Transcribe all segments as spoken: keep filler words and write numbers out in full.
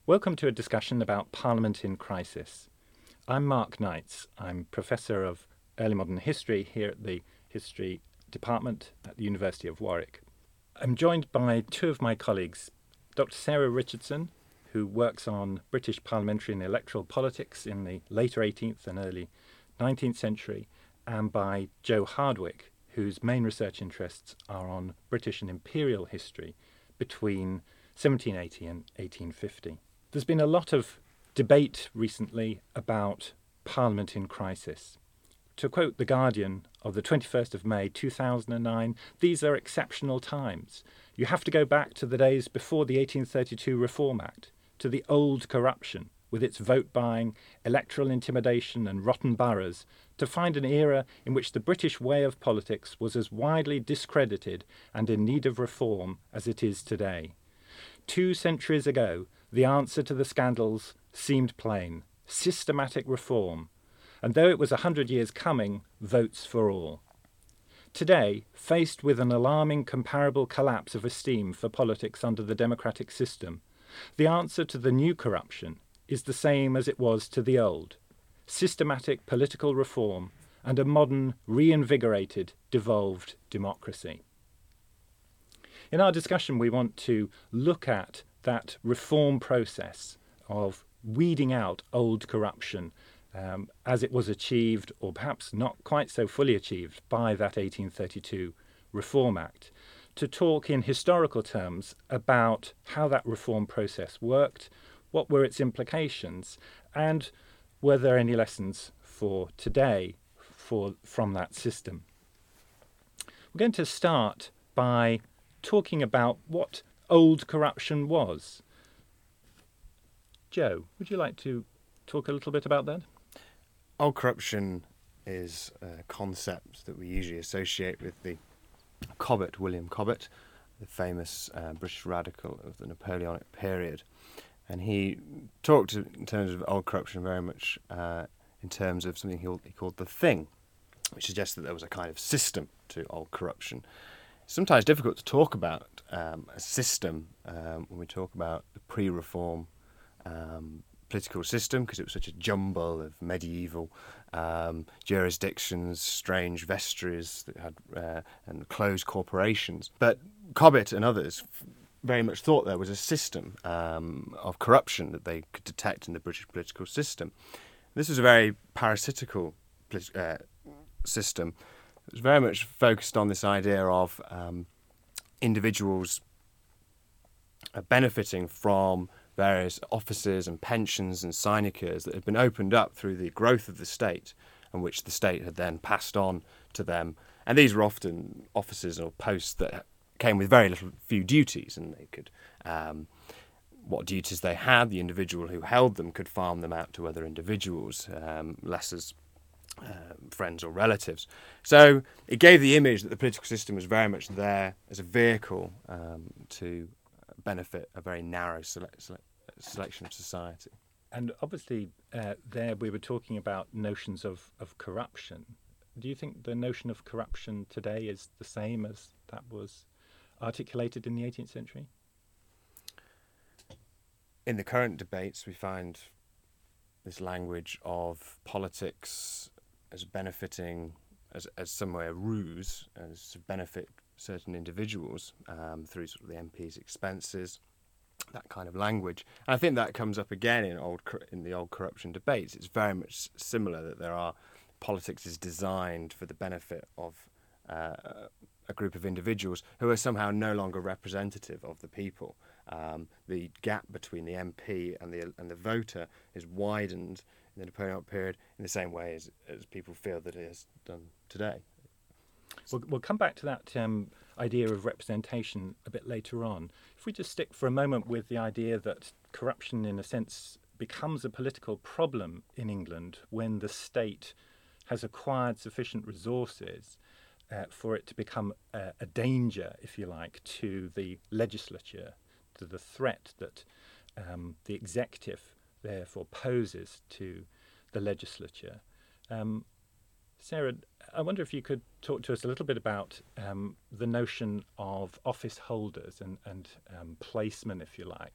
Welcome to a discussion about Parliament in Crisis. I'm Mark Knights. I'm Professor of Early Modern History here at the History Department at the University of Warwick. I'm joined by two of my colleagues, Doctor Sarah Richardson, who works on British parliamentary and electoral politics in the later eighteenth and early nineteenth century, and by Joe Hardwick, whose main research interests are on British and imperial history between seventeen eighty and eighteen fifty. There's been a lot of debate recently about Parliament in crisis. To quote The Guardian of the twenty-first of May two thousand nine, these are exceptional times. You have to go back to the days before the eighteen thirty-two Reform Act, to the old corruption, with its vote-buying, electoral intimidation and rotten boroughs, to find an era in which the British way of politics was as widely discredited and in need of reform as it is today. Two centuries ago, the answer to the scandals seemed plain: systematic reform, and though it was a hundred years coming, votes for all. Today, faced with an alarming comparable collapse of esteem for politics under the democratic system, the answer to the new corruption is the same as it was to the old: systematic political reform and a modern, reinvigorated, devolved democracy. In our discussion, we want to look at that reform process of weeding out old corruption um, as it was achieved, or perhaps not quite so fully achieved, by that eighteen thirty-two Reform Act, to talk in historical terms about how that reform process worked, what were its implications, and were there any lessons for today for, from that system. We're going to start by talking about what old corruption was. Joe, would you like to talk a little bit about that? Old corruption is a concept that we usually associate with the Cobbett, William Cobbett, the famous uh, British radical of the Napoleonic period. And he talked in terms of old corruption very much uh, in terms of something he called, he called the thing, which suggests that there was a kind of system to old corruption. It's sometimes difficult to talk about um, a system um, when we talk about the pre-reform um, political system, because it was such a jumble of medieval um, jurisdictions, strange vestries that had uh, and closed corporations. But Cobbett and others very much thought there was a system um, of corruption that they could detect in the British political system. This was a very parasitical uh, system. It was very much focused on this idea of um, individuals uh, benefiting from various offices and pensions and sinecures that had been opened up through the growth of the state, and which the state had then passed on to them. And these were often offices or posts that came with very little few duties, and they could um, what duties they had, the individual who held them could farm them out to other individuals, um, less as uh, friends or relatives. So it gave the image that the political system was very much there as a vehicle um, to benefit a very narrow sele- sele- selection of society. And obviously uh, there we were talking about notions of, of corruption. Do you think the notion of corruption today is the same as that was articulated in the eighteenth century? In the current debates, we find this language of politics as benefiting, as, as some way a ruse, as to benefit certain individuals um, through sort of the M P's expenses, that kind of language. And I think that comes up again in old in the old corruption debates. It's very much similar, that there are politics is designed for the benefit of uh, a group of individuals who are somehow no longer representative of the people. Um, the gap between the M P and the and the voter is widened in the Napoleonic period in the same way as, as people feel that it is done today. We'll, we'll come back to that um, idea of representation a bit later on. If we just stick for a moment with the idea that corruption, in a sense, becomes a political problem in England when the state has acquired sufficient resources uh, for it to become a, a danger, if you like, to the legislature, to the threat that um, the executive therefore poses to the legislature. Um, Sarah, I wonder if you could talk to us a little bit about um, the notion of office holders and, and um, placement, if you like,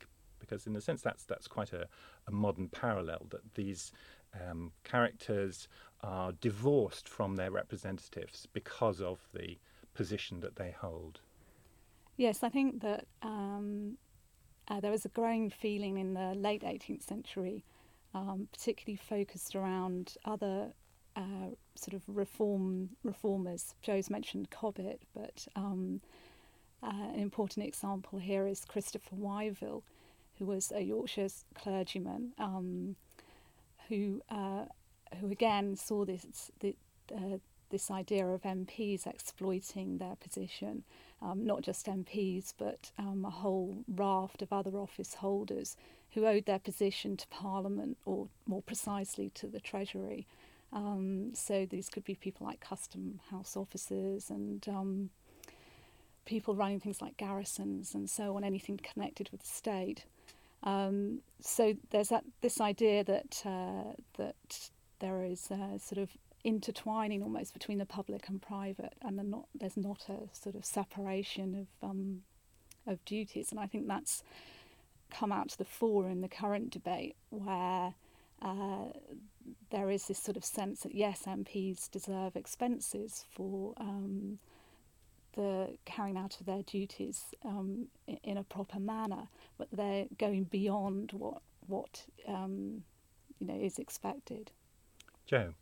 because in a sense that's that's quite a, a modern parallel, that these um, characters are divorced from their representatives because of the position that they hold. Yes, I think that um, uh, there was a growing feeling in the late eighteenth century, um, particularly focused around other uh, sort of reform reformers. Joe's mentioned Cobbett, but um, uh, an important example here is Christopher Wyville, who was a Yorkshire clergyman, um, who uh, who again saw this the, uh, this idea of M Ps exploiting their position, um, not just M Ps, but um, a whole raft of other office holders who owed their position to Parliament, or more precisely to the Treasury. Um, so these could be people like custom house officers and um, people running things like garrisons and so on, anything connected with the state. Um, so there's that this idea that uh, that there is a sort of intertwining almost between the public and private, and not, there's not a sort of separation of um, of duties. And I think that's come out to the fore in the current debate, where uh, there is this sort of sense that yes, M Ps deserve expenses for um, the carrying out of their duties um, in a proper manner, but they're going beyond what what um, you know is expected. Joe?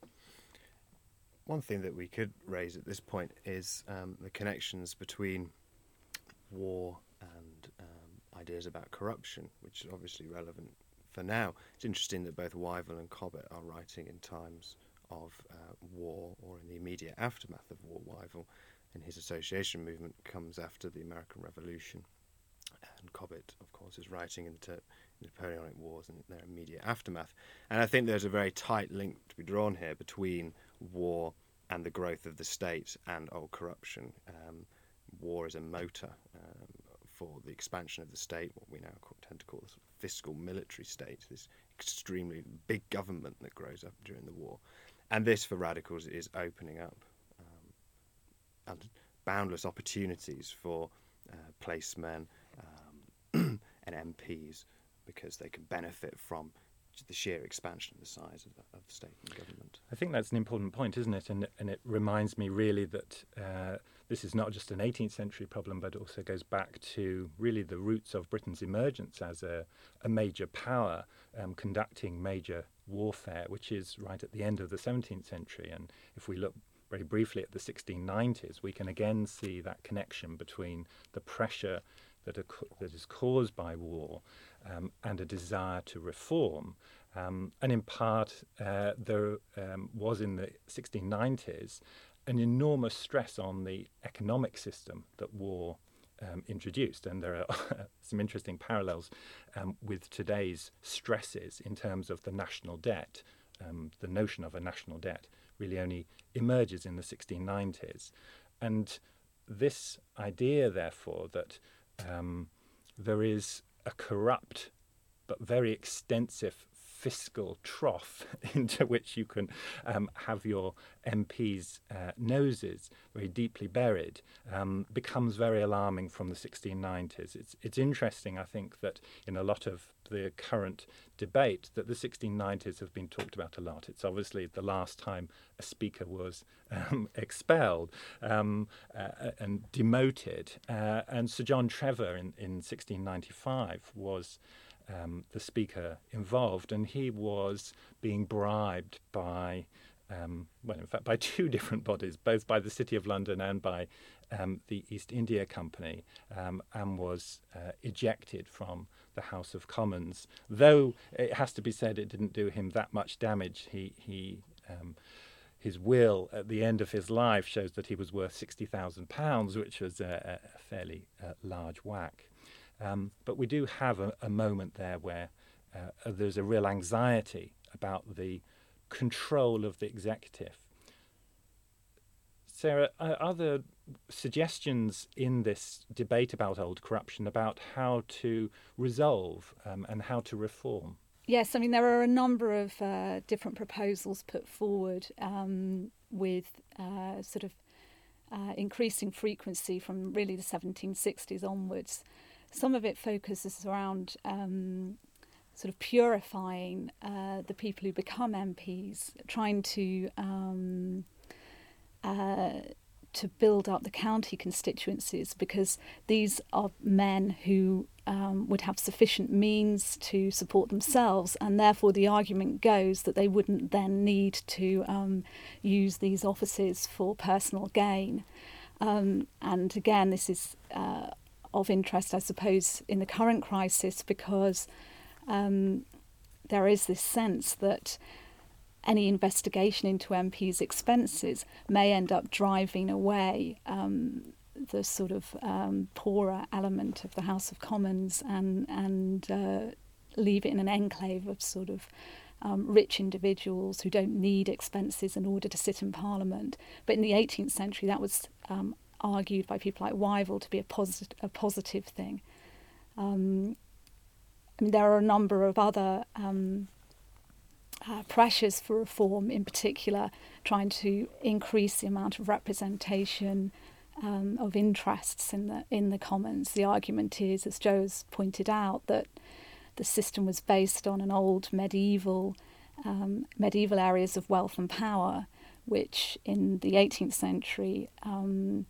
One thing that we could raise at this point is um, the connections between war and um, ideas about corruption, which is obviously relevant for now. It's interesting that both Wyville and Cobbett are writing in times of uh, war or in the immediate aftermath of war. Wyville, in his association movement, comes after the American Revolution, and Cobbett, of course, is writing in the, ter- in the Napoleonic Wars and their immediate aftermath. And I think there's a very tight link to be drawn here between war and the growth of the state and old corruption. Um, war is a motor um, for the expansion of the state, what we now call, tend to call the sort of fiscal military state, this extremely big government that grows up during the war. And this, for radicals, is opening up um, and boundless opportunities for uh, placemen um, and M Ps, because they can benefit from the sheer expansion of the size of the, of the state and government. I think that's an important point, isn't it? And, and it reminds me really that uh, this is not just an eighteenth century problem, but also goes back to really the roots of Britain's emergence as a, a major power um, conducting major warfare, which is right at the end of the seventeenth century. And if we look very briefly at the sixteen nineties, we can again see that connection between the pressure that, are, that is caused by war um, and a desire to reform. Um, and in part, uh, there um, was in the sixteen nineties an enormous stress on the economic system that war um, introduced. And there are some interesting parallels um, with today's stresses in terms of the national debt. Um, the notion of a national debt really only emerges in the sixteen nineties. And this idea, therefore, that um, there is a corrupt but very extensive fiscal trough into which you can um, have your M Ps' uh, noses very deeply buried, um, becomes very alarming from the sixteen nineties. It's, it's interesting, I think, that in a lot of the current debate that the sixteen nineties have been talked about a lot. It's obviously the last time a speaker was um, expelled um, uh, and demoted. Uh, and Sir John Trevor in, in sixteen ninety-five was Um, the speaker involved, and he was being bribed by, um, well, in fact, by two different bodies, both by the City of London and by um, the East India Company, um, and was uh, ejected from the House of Commons. Though it has to be said, it didn't do him that much damage. He he. Um, His will at the end of his life shows that he was worth sixty thousand pounds, which was a, a fairly uh, large whack. Um, but we do have a, a moment there where uh, there's a real anxiety about the control of the executive. Sarah, are there suggestions in this debate about old corruption about how to resolve um, and how to reform? Yes, I mean, there are a number of uh, different proposals put forward um, with uh, sort of uh, increasing frequency from really the seventeen sixties onwards. some of it focuses around um, sort of purifying uh, the people who become M Ps, trying to um, uh, to build up the county constituencies, because these are men who um, would have sufficient means to support themselves, and therefore the argument goes that they wouldn't then need to um, use these offices for personal gain. Um, and again, this is uh, of interest, I suppose, in the current crisis, because um, there is this sense that any investigation into M Ps' expenses may end up driving away um, the sort of um, poorer element of the House of Commons and and uh, leave it in an enclave of sort of um, rich individuals who don't need expenses in order to sit in Parliament. But in the eighteenth century, that was um, argued by people like Wyville to be a positive a positive thing. Um, I mean, there are a number of other Um, Uh, pressures for reform, in particular trying to increase the amount of representation um, of interests in the in the Commons. The argument is, as Jo has pointed out, that the system was based on an old medieval um, medieval areas of wealth and power, which in the eighteenth century um,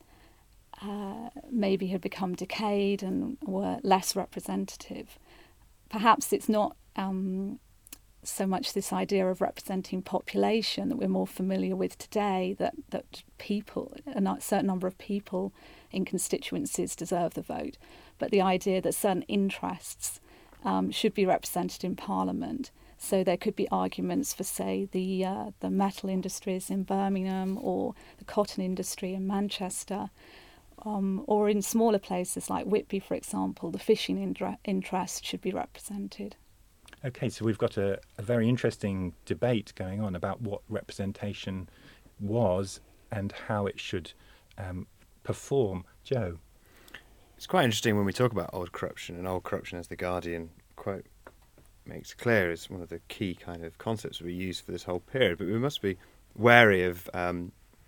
uh, maybe had become decayed and were less representative. Perhaps it's not Um, so much this idea of representing population that we're more familiar with today, that, that people, a certain number of people in constituencies deserve the vote, but the idea that certain interests um, should be represented in Parliament. So there could be arguments for, say, the uh, the metal industries in Birmingham or the cotton industry in Manchester, um, or in smaller places like Whitby, for example, the fishing indra- interest should be represented. Okay, so we've got a, a very interesting debate going on about what representation was and how it should um, perform. Jo? It's quite interesting when we talk about old corruption, and old corruption, as the Guardian quote makes clear, is one of the key kind of concepts we use for this whole period. But we must be wary of, um,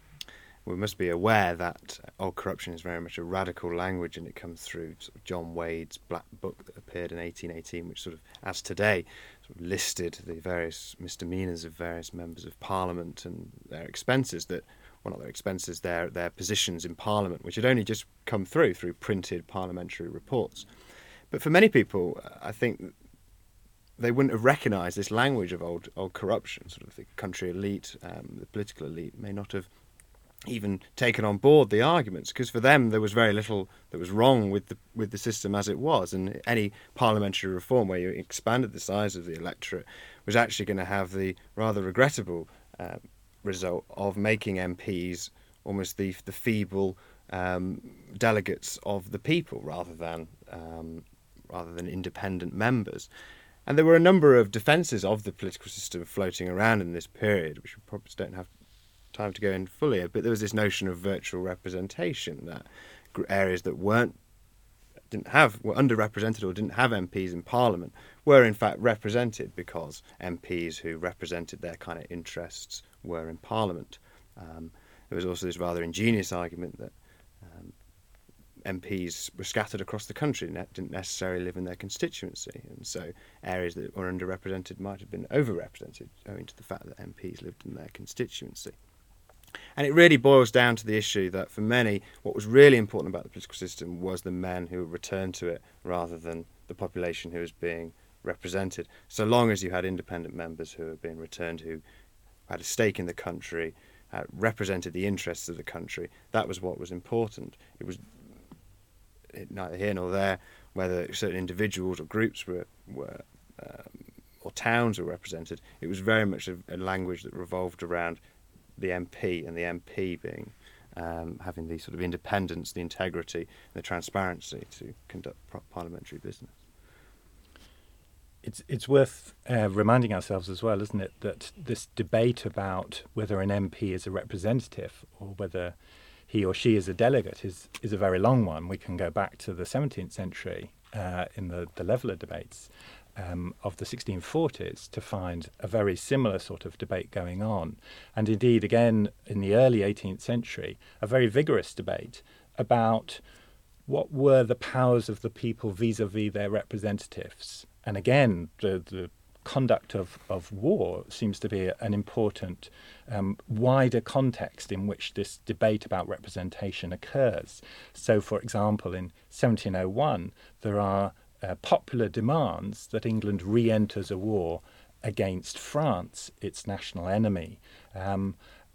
we must be aware that old corruption is very much a radical language, and it comes through sort of John Wade's Black Book that appeared in eighteen eighteen, which sort of, as today, sort of listed the various misdemeanours of various members of Parliament and their expenses that, well, not their expenses, their their positions in Parliament, which had only just come through through printed parliamentary reports. But for many people, I think they wouldn't have recognised this language of old old corruption. Sort of the country elite, um, the political elite, may not have even taken on board the arguments, because for them there was very little that was wrong with the with the system as it was, and any parliamentary reform where you expanded the size of the electorate was actually going to have the rather regrettable uh, result of making M Ps almost the the feeble um, delegates of the people rather than um, rather than independent members. And there were a number of defences of the political system floating around in this period, which we probably don't have time to go in fully, but there was this notion of virtual representation, that areas that weren't didn't have were underrepresented or didn't have M Ps in Parliament were in fact represented because M Ps who represented their kind of interests were in Parliament. Um, there was also this rather ingenious argument that um, M Ps were scattered across the country and didn't necessarily live in their constituency, and so areas that were underrepresented might have been overrepresented owing to the fact that M Ps lived in their constituency. And it really boils down to the issue that for many, what was really important about the political system was the men who returned to it rather than the population who was being represented. So long as you had independent members who were being returned, who had a stake in the country, uh, represented the interests of the country, that was what was important. It was neither here nor there whether certain individuals or groups were, were um, or towns were represented. It was very much a, a language that revolved around the M P, and the M P being um, having the sort of independence, the integrity, the transparency to conduct parliamentary business. It's it's worth uh, reminding ourselves as well, isn't it, that this debate about whether an M P is a representative or whether he or she is a delegate is is a very long one. We can go back to the seventeenth century uh, in the, the Leveller debates um, of the sixteen forties to find a very similar sort of debate going on. And indeed, again, in the early eighteenth century, a very vigorous debate about what were the powers of the people vis-a-vis their representatives? And again, the, the conduct of, of war seems to be an important um, wider context in which this debate about representation occurs. So, for example, in seventeen oh one, there are uh, popular demands that England re-enters a war against France, its national enemy, um,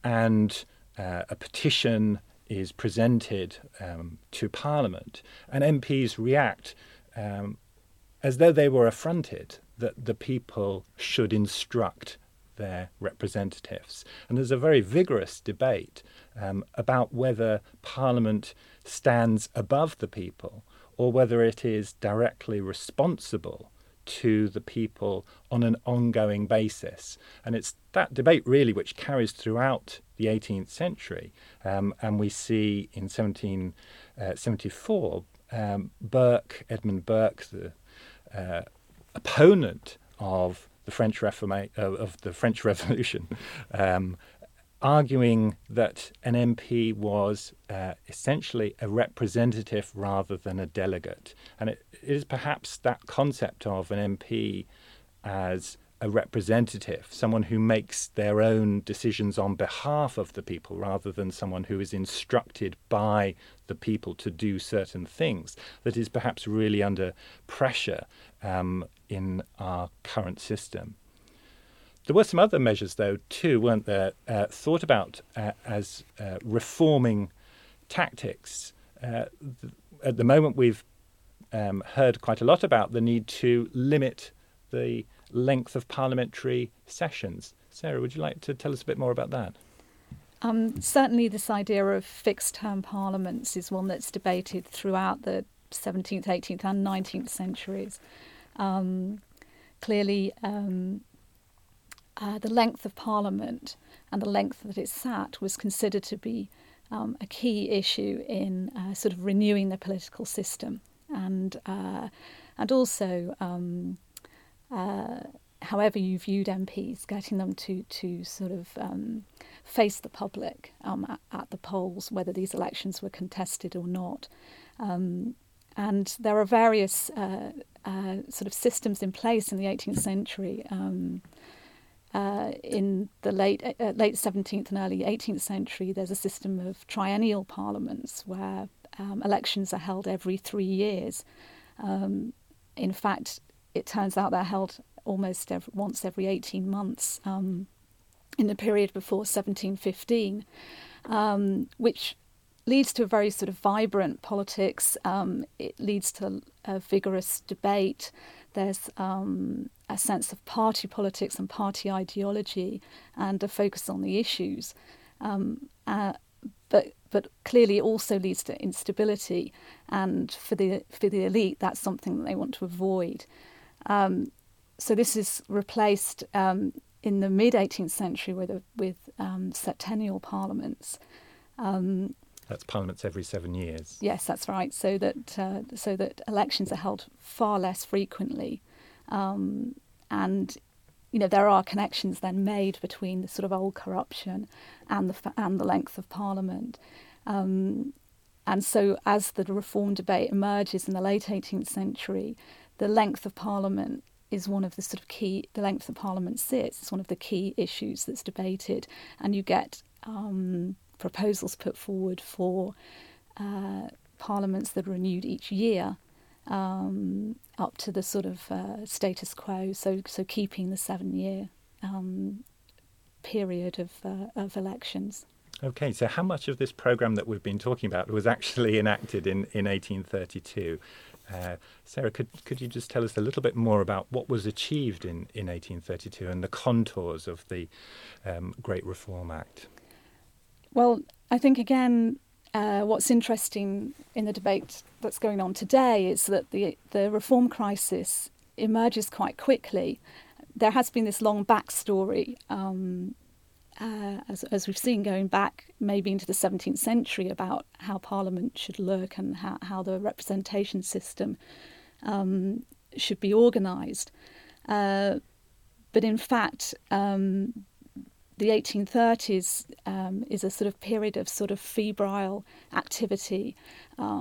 and uh, a petition is presented um, to Parliament, and M Ps react um, as though they were affronted that the people should instruct their representatives. And there's a very vigorous debate um, about whether Parliament stands above the people or whether it is directly responsible to the people on an ongoing basis. And it's that debate really which carries throughout the eighteenth century. Um, and we see in seventeen seventy-four, um, Burke, Edmund Burke, the uh, opponent of the French Reforma- uh, of the French Revolution, um, arguing that an M P was uh, essentially a representative rather than a delegate. And it, it is perhaps that concept of an M P as a representative, someone who makes their own decisions on behalf of the people rather than someone who is instructed by the people to do certain things, that is perhaps really under pressure um, in our current system. There were some other measures, though, too, weren't there, uh, thought about uh, as uh, reforming tactics. Uh, th- at the moment, we've um, heard quite a lot about the need to limit the length of parliamentary sessions. Sarah, would you like to tell us a bit more about that? Um, certainly this idea of fixed-term parliaments is one that's debated throughout the seventeenth, eighteenth and nineteenth centuries. Um, clearly, um, uh, the length of parliament and the length that it sat was considered to be um, a key issue in uh, sort of renewing the political system, and uh, and also um, uh, however you viewed M Ps, getting them to to sort of um, face the public um, at, at the polls, whether these elections were contested or not. Um, and there are various uh, uh, sort of systems in place in the eighteenth century. Um, uh, in the late uh, late seventeenth and early eighteenth century, there's a system of triennial parliaments where um, elections are held every three years. Um, in fact, it turns out they're held almost every, once every eighteen months um, in the period before seventeen fifteen, um, which leads to a very sort of vibrant politics. Um, it leads to a vigorous debate. There's um, a sense of party politics and party ideology and a focus on the issues. Um, uh, but but clearly it also leads to instability, and for the for the elite, that's something that they want to avoid. Um, so this is replaced um, in the mid-eighteenth century with a, with um, septennial parliaments. Um, That's parliaments every seven years. Yes, that's right. So that uh, so that elections are held far less frequently, um, and you know there are connections then made between the sort of old corruption and the and the length of parliament. Um, and so as the reform debate emerges in the late eighteenth century, the length of parliament is one of the sort of key, the length of parliament sits is one of the key issues that's debated, and you get um, proposals put forward for uh, parliaments that are renewed each year um, up to the sort of uh, status quo, so so keeping the seven-year um, period of uh, of elections. Okay, so how much of this programme that we've been talking about was actually enacted in, in eighteen thirty-two? Uh, Sarah, could could you just tell us a little bit more about what was achieved in, in eighteen thirty-two and the contours of the um, Great Reform Act? Well, I think, again, uh, what's interesting in the debate that's going on today is that the the reform crisis emerges quite quickly. There has been this long backstory, um, uh, as, as we've seen, going back maybe into the seventeenth century about how Parliament should look and how, how the representation system um, should be organised. Uh, but in fact, um, the eighteen thirties um, is a sort of period of sort of febrile activity, um,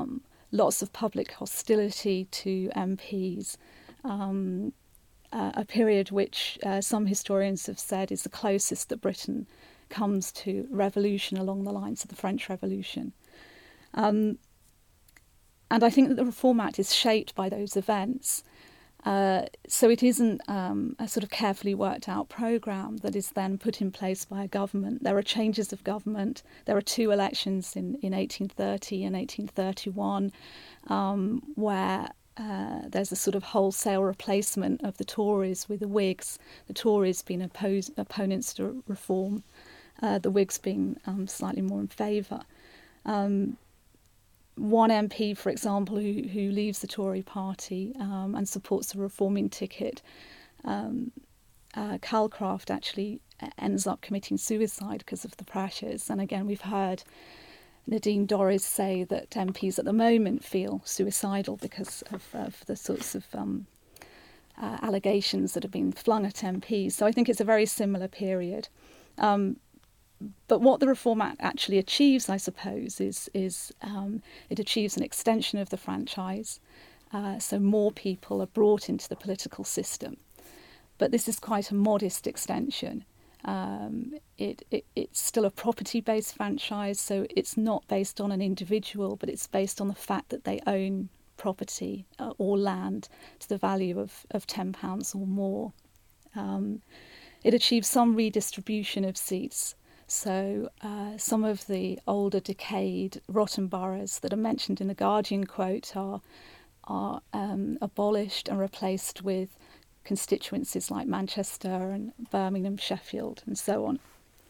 lots of public hostility to M Ps, um, uh, a period which uh, some historians have said is the closest that Britain comes to revolution along the lines of the French Revolution. Um, and I think that the Reform Act is shaped by those events. Uh, so it isn't um, a sort of carefully worked out programme that is then put in place by a government. There are changes of government. There are two elections in, in eighteen thirty and eighteen thirty-one um, where uh, there's a sort of wholesale replacement of the Tories with the Whigs, the Tories being oppose, opponents to reform, uh, the Whigs being um, slightly more in favour. Um, One M P, for example, who, who leaves the Tory party um, and supports the reforming ticket, um, uh, Calcraft, actually ends up committing suicide because of the pressures. And again, we've heard Nadine Dorries say that M Ps at the moment feel suicidal because of, of the sorts of um, uh, allegations that have been flung at M Ps. So I think it's a very similar period. Um, But what the Reform Act actually achieves, I suppose, is is um, it achieves an extension of the franchise, uh, so more people are brought into the political system. But this is quite a modest extension. Um, it, it it's still a property-based franchise, so it's not based on an individual, but it's based on the fact that they own property uh, or land to the value of, of ten pounds or more. Um, it achieves some redistribution of seats. So uh, some of the older, decayed, rotten boroughs that are mentioned in the Guardian quote are are um, abolished and replaced with constituencies like Manchester and Birmingham, Sheffield, and so on.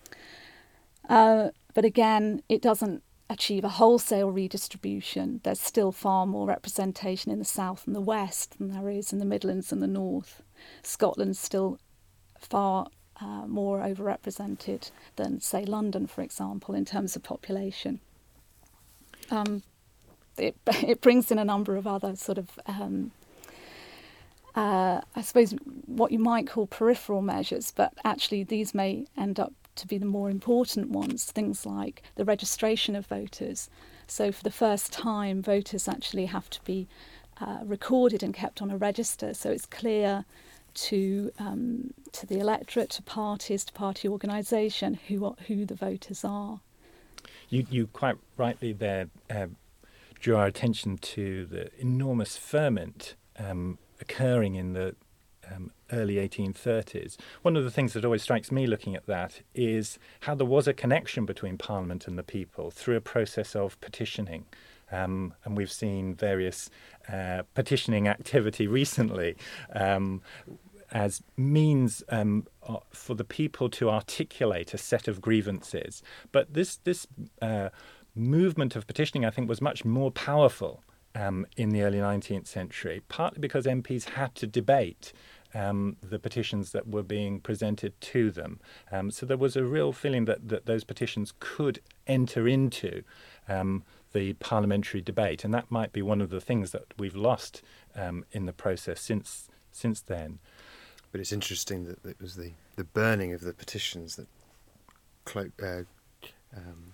Uh, but again, it doesn't achieve a wholesale redistribution. There's still far more representation in the south and the west than there is in the Midlands and the north. Scotland's still far Uh, more overrepresented than, say, London, for example, in terms of population. Um, it, it brings in a number of other sort of, um, uh, I suppose, what you might call peripheral measures, but actually these may end up to be the more important ones, things like the registration of voters. So for the first time, voters actually have to be uh, recorded and kept on a register, so it's clear to um, to the electorate, to parties, to party organisation, who are, who the voters are. You you quite rightly there uh, drew our attention to the enormous ferment um, occurring in the um, early eighteen thirties. One of the things that always strikes me looking at that is how there was a connection between Parliament and the people through a process of petitioning. Um, and we've seen various uh, petitioning activity recently um, as means um, for the people to articulate a set of grievances. But this this uh, movement of petitioning, I think, was much more powerful um, in the early nineteenth century, partly because M Ps had to debate um, the petitions that were being presented to them. Um, so there was a real feeling that, that those petitions could enter into um, the parliamentary debate, and that might be one of the things that we've lost um, in the process since since then. But it's interesting that it was the, the burning of the petitions that clo- uh, um,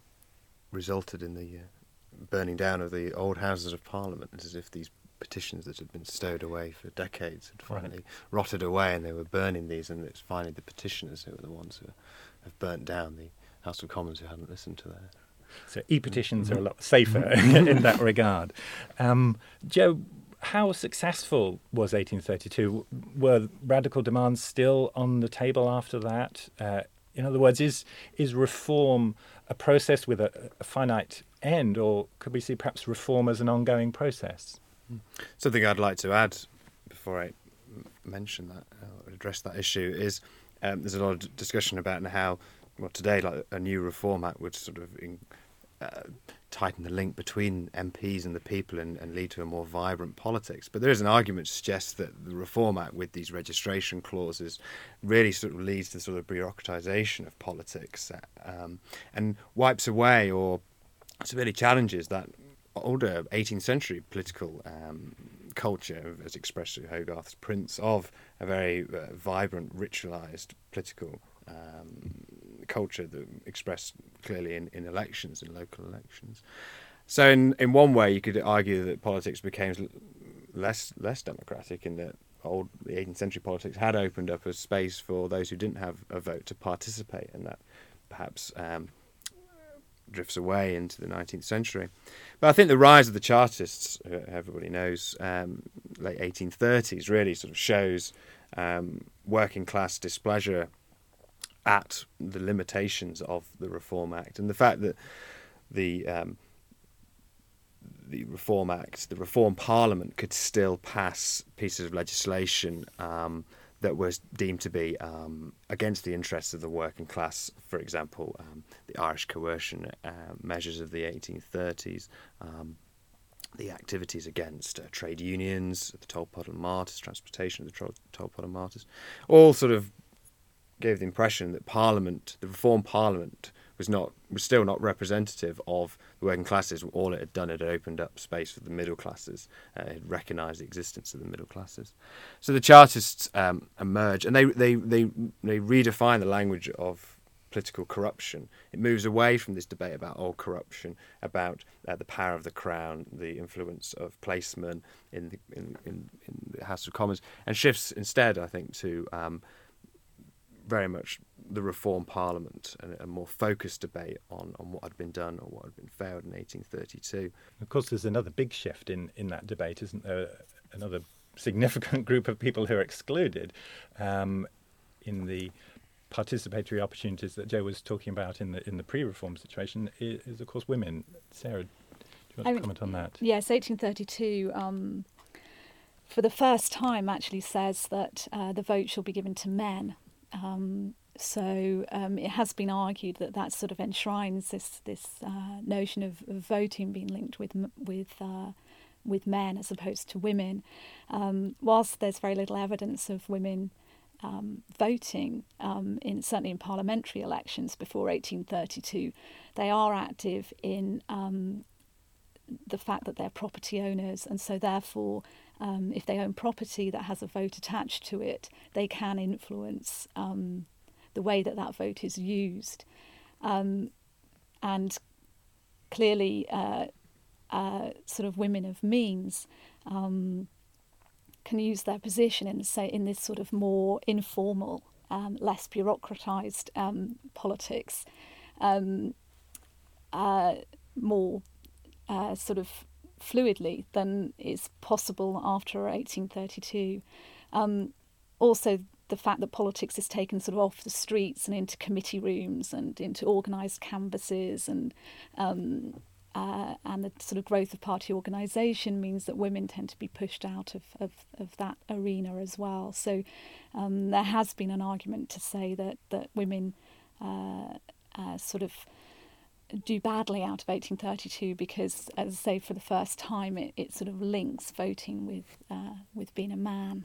resulted in the uh, burning down of the old Houses of Parliament, as if these petitions that had been stowed away for decades had finally right. rotted away, and they were burning these, and it's finally the petitioners who are the ones who have burnt down the House of Commons who hadn't listened to their... So e-petitions are a lot safer in that regard. Um, Joe, how successful was eighteen thirty-two? Were radical demands still on the table after that? Uh, in other words, is is reform a process with a, a finite end, or could we see perhaps reform as an ongoing process? Something I'd like to add before I mention that, uh, address that issue, is um, there's a lot of discussion about how, well, today, like a new Reform Act would sort of in, uh, tighten the link between M Ps and the people and, and lead to a more vibrant politics. But there is an argument to suggest that the Reform Act, with these registration clauses, really sort of leads to sort of bureaucratisation of politics um, and wipes away or severely challenges that older eighteenth century political um, culture, as expressed through Hogarth's prints, of a very uh, vibrant, ritualised political um, culture that expressed clearly in, in elections, in local elections. So in, in one way, you could argue that politics became less less democratic in that old the eighteenth century politics had opened up a space for those who didn't have a vote to participate, and that perhaps um, drifts away into the nineteenth century. But I think the rise of the Chartists, who everybody knows, um, late eighteen thirties, really sort of shows um, working class displeasure at the limitations of the Reform Act, and the fact that the um, the Reform Act, the Reform Parliament could still pass pieces of legislation um, that was deemed to be um, against the interests of the working class. For example, um, the Irish coercion uh, measures of the eighteen thirties, um, the activities against uh, trade unions, the Tolpot and Martyrs, transportation of the Tolpot and Martyrs, all sort of gave the impression that Parliament, the Reform Parliament, was not was still not representative of the working classes. All it had done, it had opened up space for the middle classes. Uh, it had recognised the existence of the middle classes. So the Chartists um, emerge, and they, they they they redefine the language of political corruption. It moves away from this debate about old corruption, about uh, the power of the Crown, the influence of placemen in the in, in, in the House of Commons, and shifts instead, I think, to um, very much the Reform Parliament and a more focused debate on, on what had been done or what had been failed in eighteen thirty-two. Of course, there's another big shift in, in that debate, isn't there? Another significant group of people who are excluded um, in the participatory opportunities that Joe was talking about in the in the pre-reform situation is, is of course, women. Sarah, do you want I to mean, comment on that? Yes, eighteen thirty-two, um, for the first time, actually says that uh, the vote shall be given to men. Um, so um, it has been argued that that sort of enshrines this this uh, notion of, of voting being linked with with uh, with men as opposed to women. Um, whilst there's very little evidence of women um, voting um, in certainly in parliamentary elections before eighteen thirty-two, they are active in um, the fact that they're property owners, and so therefore, um, if they own property that has a vote attached to it, they can influence um, the way that that vote is used. Um, and clearly, uh, uh, sort of women of means um, can use their position in, say, in this sort of more informal, um, less bureaucratised um, politics, um, uh, more Uh, sort of fluidly than is possible after eighteen thirty-two. Um, also, the fact that politics is taken sort of off the streets and into committee rooms and into organised canvasses, and um, uh, and the sort of growth of party organisation means that women tend to be pushed out of, of, of that arena as well. So um, there has been an argument to say that, that women uh, uh, sort of do badly out of eighteen thirty-two because, as I say, for the first time, it, it sort of links voting with uh, with being a man.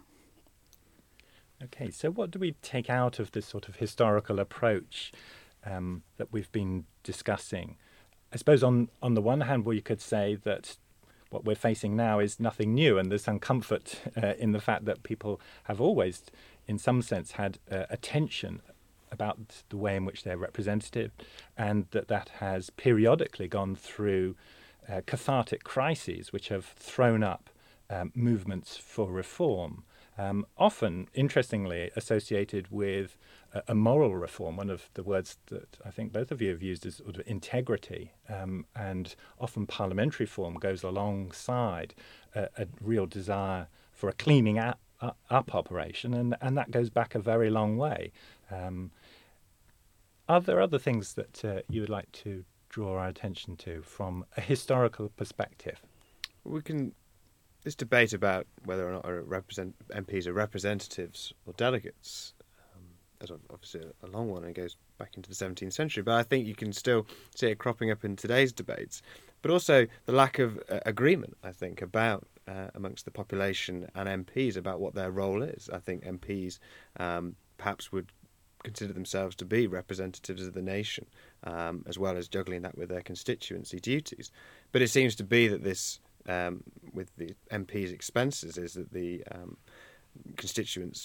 Okay, so what do we take out of this sort of historical approach um, that we've been discussing? I suppose on, on the one hand, well, you could say that what we're facing now is nothing new, and there's some comfort uh, in the fact that people have always, in some sense, had uh, attention about the way in which they're represented, and that that has periodically gone through uh, cathartic crises which have thrown up um, movements for reform, um, often, interestingly, associated with a, a moral reform. One of the words that I think both of you have used is sort of integrity, um, and often parliamentary reform goes alongside a, a real desire for a cleaning up, up operation, and, and that goes back a very long way. Um, Are there other things that uh, you would like to draw our attention to from a historical perspective? We can this debate about whether or not are represent, M Ps are representatives or delegates um, is obviously a long one and goes back into the seventeenth century. But I think you can still see it cropping up in today's debates. But also the lack of uh, agreement, I think, about uh, amongst the population and M Ps about what their role is. I think M Ps um, perhaps would consider themselves to be representatives of the nation, um, as well as juggling that with their constituency duties. But it seems to be that this, um, with the M Ps' expenses, is that the um, constituents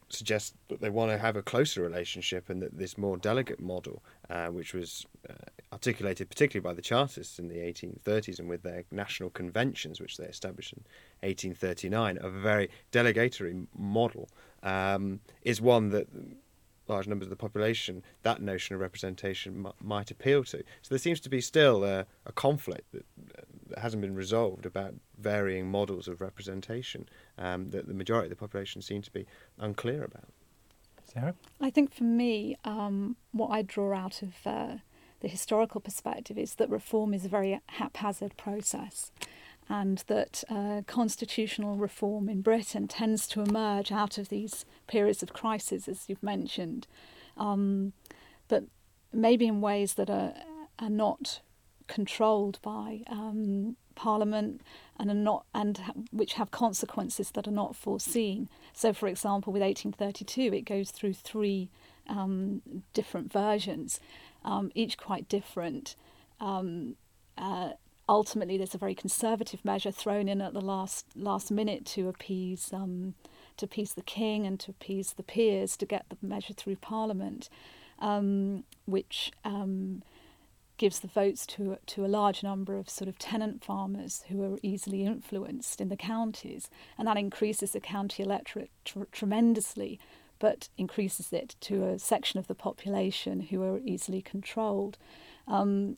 suggests that they want to have a closer relationship, and that this more delegate model, uh, which was uh, articulated particularly by the Chartists in the eighteen thirties and with their national conventions, which they established in eighteen thirty-nine, a very delegatory model, um, is one that large numbers of the population, that notion of representation m- might appeal to. So there seems to be still a, a conflict that, uh, that hasn't been resolved about varying models of representation um, that the majority of the population seem to be unclear about. Sarah? I think for me, um, what I draw out of uh, the historical perspective is that reform is a very haphazard process, and that uh, constitutional reform in Britain tends to emerge out of these periods of crisis, as you've mentioned, um, but maybe in ways that are, are not controlled by um, Parliament and are not, and ha- which have consequences that are not foreseen. So, for example, with eighteen thirty-two, it goes through three um, different versions, um, each quite different. Um, uh, Ultimately, there's a very conservative measure thrown in at the last last minute to appease um, to appease the king and to appease the peers to get the measure through Parliament, um, which um, gives the votes to to a large number of sort of tenant farmers who are easily influenced in the counties, and that increases the county electorate tr- tremendously, but increases it to a section of the population who are easily controlled. Um,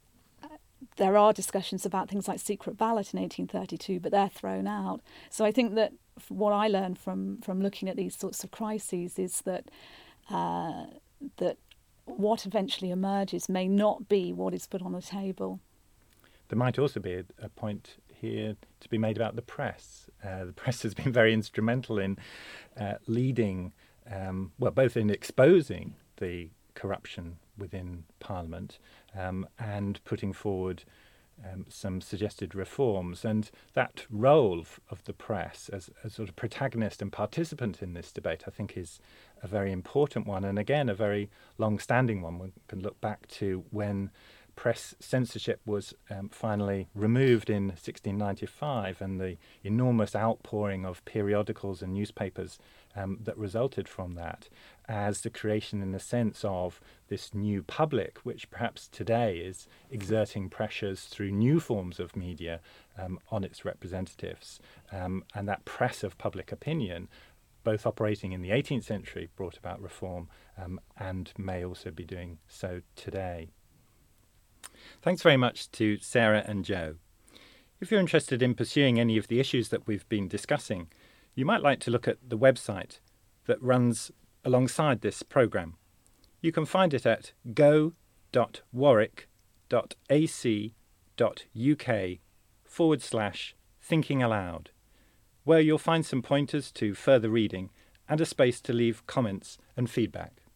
There are discussions about things like secret ballot in eighteen thirty-two, but they're thrown out. So I think that what I learned from, from looking at these sorts of crises is that uh, that what eventually emerges may not be what is put on the table. There might also be a, a point here to be made about the press. Uh, the press has been very instrumental in uh, leading, um, well, both in exposing the corruption within Parliament um, and putting forward um, some suggested reforms. And that role f- of the press as a sort of protagonist and participant in this debate, I think, is a very important one. And again, a very long-standing one. We can look back to when press censorship was um, finally removed in sixteen ninety-five, and the enormous outpouring of periodicals and newspapers um, that resulted from that, as the creation, in a sense, of this new public, which perhaps today is exerting pressures through new forms of media um, on its representatives. Um, and that press of public opinion, both operating in the eighteenth century, brought about reform um, and may also be doing so today. Thanks very much to Sarah and Joe. If you're interested in pursuing any of the issues that we've been discussing, you might like to look at the website that runs alongside this programme. You can find it at go.warwick.ac.uk forward slash thinking aloud, where you'll find some pointers to further reading and a space to leave comments and feedback.